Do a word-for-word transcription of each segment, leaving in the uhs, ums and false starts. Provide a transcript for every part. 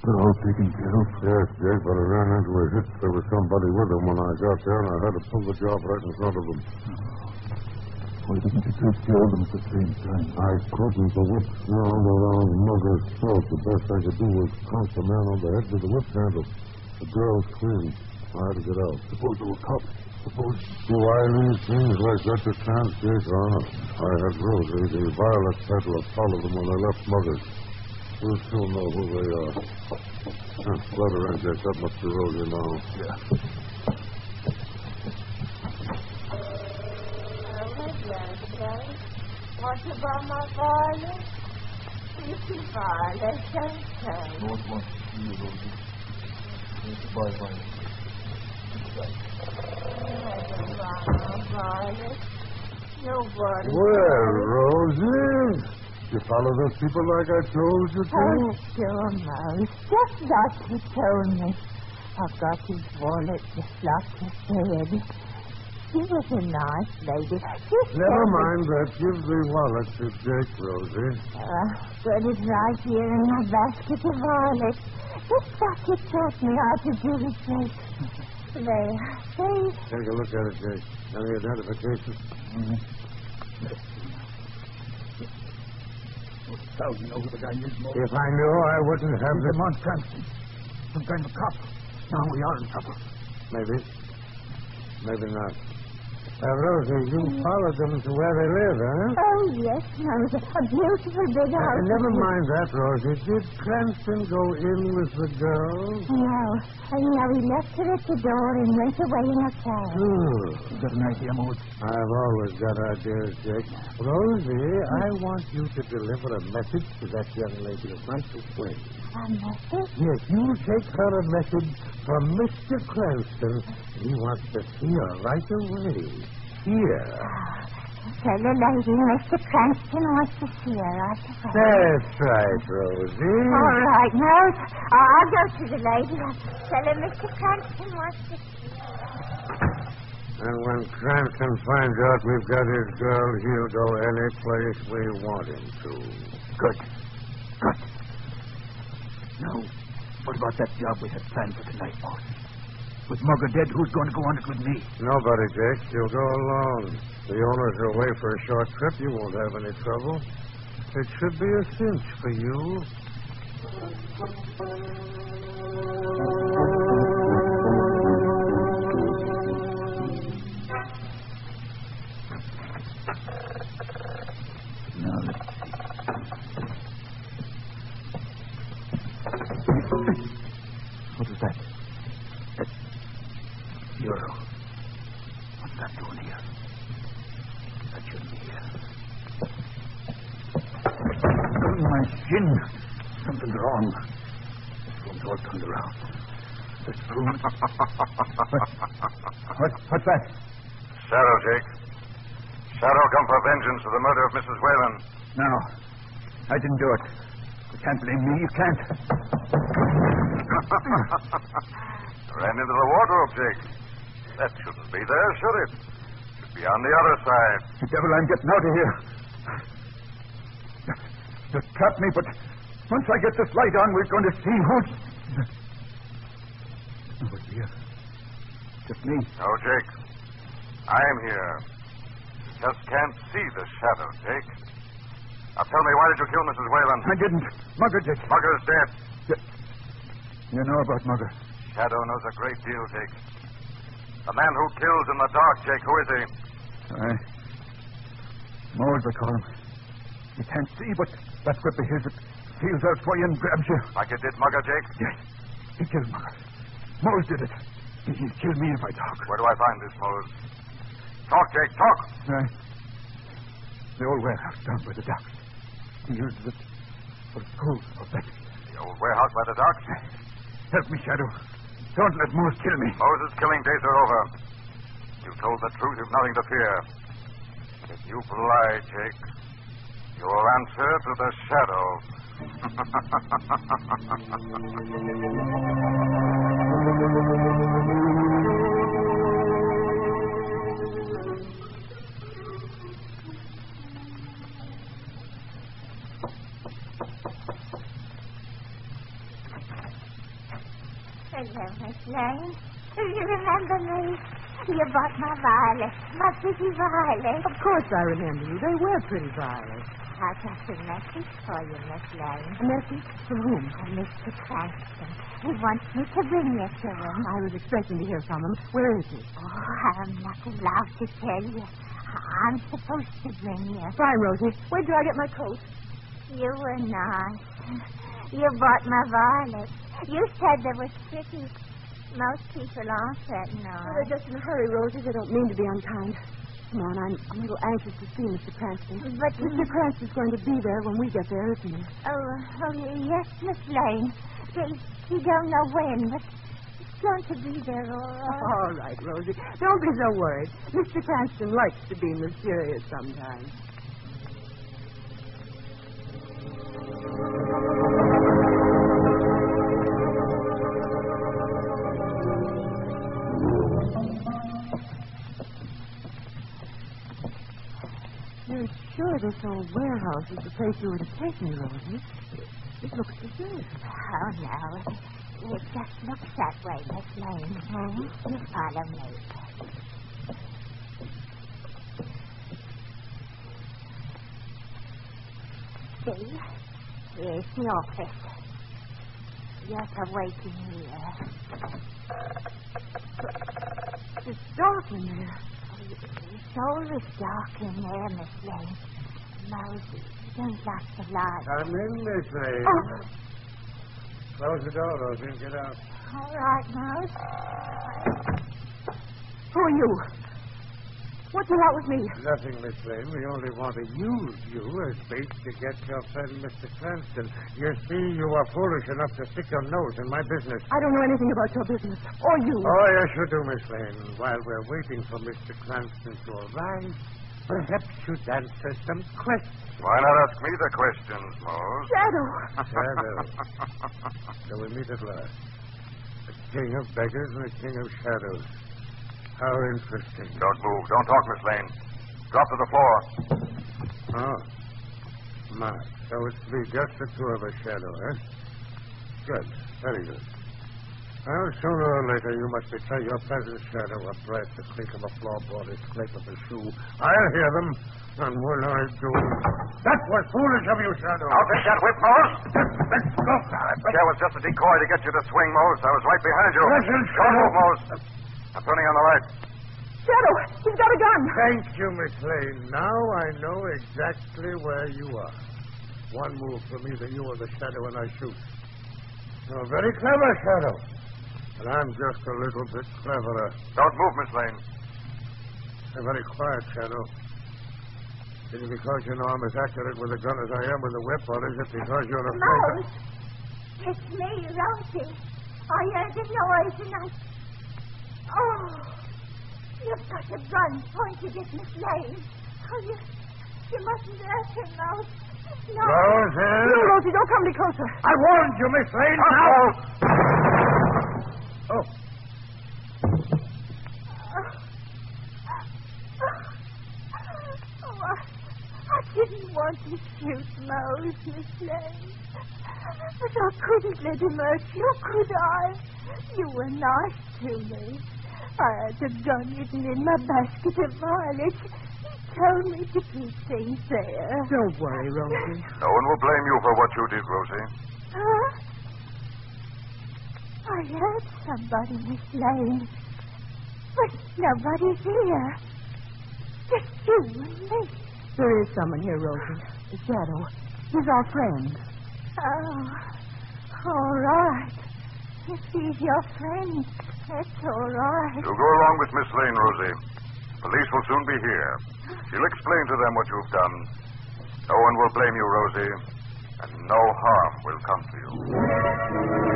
They're all taken care of. Yes, Jake, but I ran into a hit. There was somebody with them when I got there, and I had to pull the job right in front of them. Why didn't you take care of them at the same time? I couldn't. The whip wound around Mugger's throat. The best I could do was crank the man on the head with the whip handle. The girl screamed. I had to get out. Suppose they were cops. Suppose... Do I leave things like that to chance, Jake? Oh, I had Rosie, the violet peddler, follow them when they left Mugger's. We'll still know who they are. Huh, let her in, Jake. That must be Rosie now. Yeah. What about my violet? Little violet, don't tell. No one wants to see you, Rosie. Goodbye, Violet. Violet. Nobody. Well, Rosie, you follow those people like I told you to? Oh, sure, Mouse. Just like you told me. I've got his wallet just like you said. She was a nice lady. Just Never mind that. Give the wallet to Jake, Rosie. Uh, got it right here in my basket of violets. Just like you taught me how to do it, Jake. There. See? Take a look at it, Jake. Any identification? Mm-hmm. Thousand over the guy is more. If I knew, I wouldn't have He's the... Lamont Cranston. Some kind of cop. Now we are in trouble. Maybe. Maybe not. Uh, Rosie, you followed them to where they live, huh? Oh, yes, Mouse. A beautiful big Uh, house. never mind that, Rosie. Did Cranston go in with the girl? No. And now he left her at the door and went away in a car. Good. You got an idea, Maud? I've always got ideas, Jake. Rosie, I want you to deliver a message to that young lady of Francis Wayne. A message? Yes, you take her a message from Mister Cranston. He wants to see her right away. Here. Tell the lady Mister Cranston wants to see her right away. That's right, Rosie. All right, Mouse. I'll go to the lady. Tell her Mister Cranston wants to see her. And when Cranston finds out we've got his girl, he'll go any place we want him to. Good. Good. Now, what about that job we had planned for tonight, boss? With Mugger dead, who's going to go on it with me? Nobody, Jake. You'll go alone. The owners are away for a short trip. You won't have any trouble. It should be a cinch for you. Now, let's see. What is that? That's Euro. What's that doing here? That shouldn't be here. Oh, my shin. Something's wrong. This room's all turned around. This room... what? what? What's that? Shadow, Jake. Shadow come for vengeance for the murder of Missus Whalen. No. I didn't do it. You can't blame me. You can't. Ran into the wardrobe, Jake. That shouldn't be there, should it? Should be on the other side. The devil, I'm getting out of here. Just trap me, but once I get this light on, we're going to see who's... Nobody here. Just me. No, Jake. I'm here. Just can't see the shadow, Jake. Now tell me, why did you kill Missus Whalen? I didn't. Mugger did. Mugger's dead. You know about Mugger. Shadow knows a great deal, Jake. The man who kills in the dark, Jake, who is he? I... Moles, I call him. You can't see, but that grip of his it feels out for you and grabs you. Like it did Mugger, Jake? Yes. He killed Mugger. Moles did it. He- He'd kill me if I talk. Where do I find this, Mose? Talk, Jake, talk. Right. The old warehouse down by the docks. He uses it for school for Betty. The old warehouse by the docks? Help me, Shadow. Don't let Moose kill me. Moses' killing days are over. You told the truth. You've nothing to fear. If you lie, Jake, you will answer to the shadow. Hello, Miss Lane. Do you remember me? You bought my violets, my pretty violets. Of course I remember you. They were pretty violets. I got a message for you, Miss Lane. A message? From whom? From Mister Cranston. He wants me to bring you to him. I was expecting to hear from him. Where is he? Oh, I'm not allowed to tell you. I'm supposed to bring you. Fine, Rosie. Wait till I get my coat. You were nice. You bought my violets. You said they were pretty. Most people aren't that Well, nice. they're just in a hurry, Rosie. They don't mean to be unkind. Come on, I'm, I'm a little anxious to see Mister Cranston. But Mister Cranston's going to be there when we get there, isn't he? Oh, oh yes, Miss Lane. He, he don't know when, but he's going to be there all right. All right, Rosie. Don't be so worried. Mister Cranston likes to be mysterious sometimes. You're sure this old warehouse is the place you were to take me, Rosie? It looks deserted. Oh, no. It just looks that way, Miss Lane. Oh? You follow me. See? Here's the office. You're to wait in here. It's dark in there. It's always dark in there, Miss Lane. Mosey, don't lock the light. Come in, Miss Lane. Oh. Close the door, Rosie, and get out. All right, Mose. Who are you? What's the matter with me? Nothing, Miss Lane. We only want to use you as bait to get your friend, Mister Cranston. You see, you are foolish enough to stick your nose in my business. I don't know anything about your business. Or you. Oh, yes, you do, Miss Lane. While we're waiting for Mister Cranston to arrive, perhaps you'd answer some questions. Why not ask me the questions, Mose? Shadow. Shadow. So we meet at last. The king of beggars and the king of shadows. How interesting. Don't move. Don't talk, Miss Lane. Drop to the floor. Oh. My. So it's to be just the two of us, Shadow, eh? Good. Very good. Well, sooner or later you must betray your presence, Shadow, or breath, the creak of a floorboard, the scrape of a shoe. I'll hear them, and when I do... That was foolish of you, Shadow. I'll take that whip, Mose. Let's go. That was just a decoy to get you to swing, Mose. I was right behind you. Listen, Don't Shadow. move, Mose. I'm turning on the light. Shadow, he's got a gun. Thank you, Miss Lane. Now I know exactly where you are. One move from either you or the Shadow and I shoot. You're very clever, Shadow. But I'm just a little bit cleverer. Don't move, Miss Lane. You're very quiet, Shadow. Is it because you know I'm as accurate with a gun as I am with a whip, or is it because you're afraid of... Mose, it's me, Rosie. I heard the noise and I... Oh, you've got a gun pointed at Miss Lane. Oh, you, you mustn't hurt her, Mose. No. Rosie! No, Rosie, don't come any closer. I warned you, Miss Lane. Now... Oh. Oh, I, I didn't want to shoot Mose, Miss Lane. But I couldn't let him hurt you, could I? You were nice to me. I had a gun hidden in my basket of violets. He told me to keep things there. Don't worry, Rosie. No one will blame you for what you did, Rosie. Huh? I heard somebody, Miss Lane. But nobody's here. Just you and me. There is someone here, Rosie. The Shadow. He's our friend. Oh, all right. If he's your friend, that's all right. You go along with Miss Lane, Rosie. Police will soon be here. She'll explain to them what you've done. No one will blame you, Rosie, and no harm will come to you.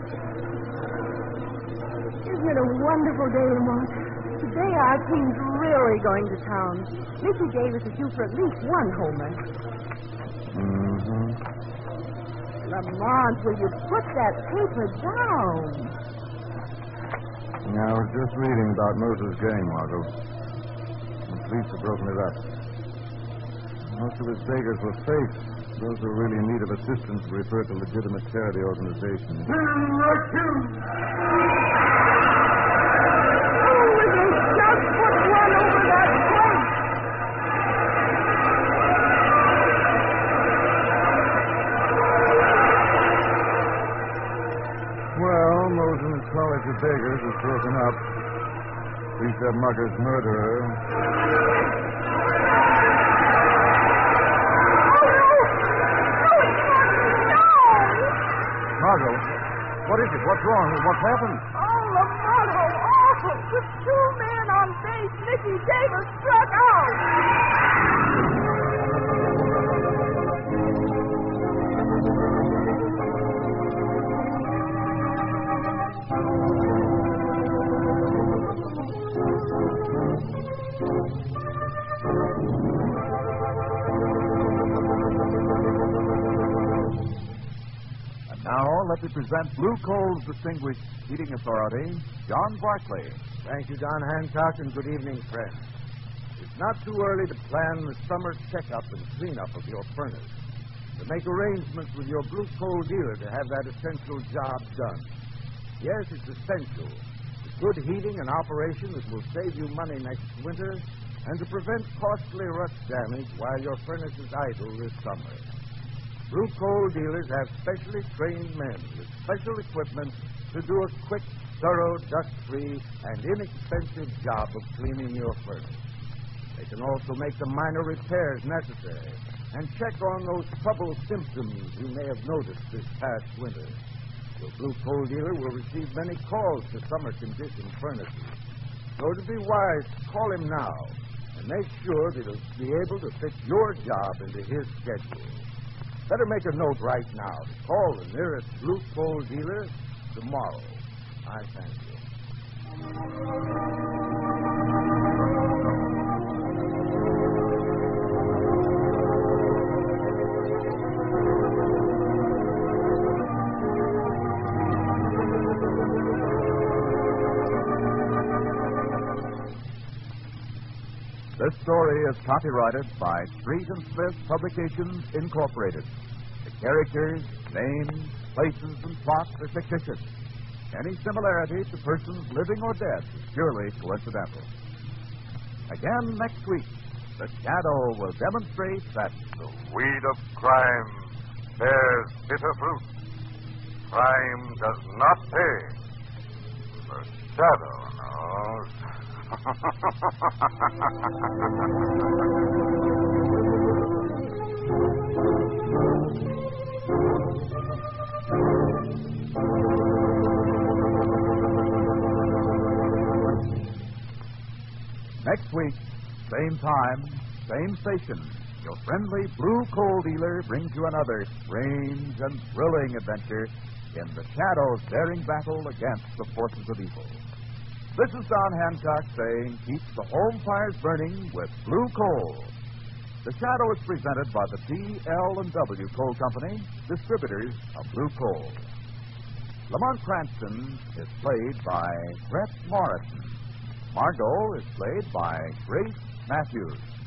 Isn't it a wonderful day, Lamont? Today our team's really going to town. Mickey Davis is due for at least one homer. Mm-hmm. Lamont, will you put that paper down? Yeah, I was just reading about Moses' game, Margot. The police have broken it up. Most of his beggars were fakes. Those who really in need of assistance refer to legitimate charity organizations. Well, Moses' College of Beggars is broken up. Police have Mugger's murderer. Margot, what is it? What's wrong? What's happened? Oh, Lamont, how awful. With two men on base, Mickey Davis struck out. Now, let me present Blue Coal's distinguished heating authority, John Barclay. Thank you, Don Hancock, and good evening, friends. It's not too early to plan the summer checkup and cleanup of your furnace, to make arrangements with your Blue Coal dealer to have that essential job done. Yes, it's essential. The good heating and operation that will save you money next winter and to prevent costly rust damage while your furnace is idle this summer. Blue Coal dealers have specially trained men with special equipment to do a quick, thorough, dust-free, and inexpensive job of cleaning your furnace. They can also make the minor repairs necessary and check on those trouble symptoms you may have noticed this past winter. Your Blue Coal dealer will receive many calls to summer-conditioned furnaces. So to be wise, call him now and make sure that he'll be able to fit your job into his schedule. Better make a note right now to call the nearest Blue Coal dealer tomorrow. I thank you. This story is copyrighted by Street and Smith Publications, Incorporated. The characters, names, places, and plots are fictitious. Any similarity to persons living or dead is purely coincidental. Again next week, the Shadow will demonstrate that The weed of crime bears bitter fruit. Crime does not pay. The Shadow knows. next week, same time, same station. Your friendly Blue Coal dealer brings you another strange and thrilling adventure in the Shadow's daring battle against the forces of evil. This is Don Hancock saying, keep the home fires burning with Blue Coal. The Shadow is presented by the P, L, and W Coal Company, distributors of Blue Coal. Lamont Cranston is played by Brett Morrison. Margot is played by Grace Matthews.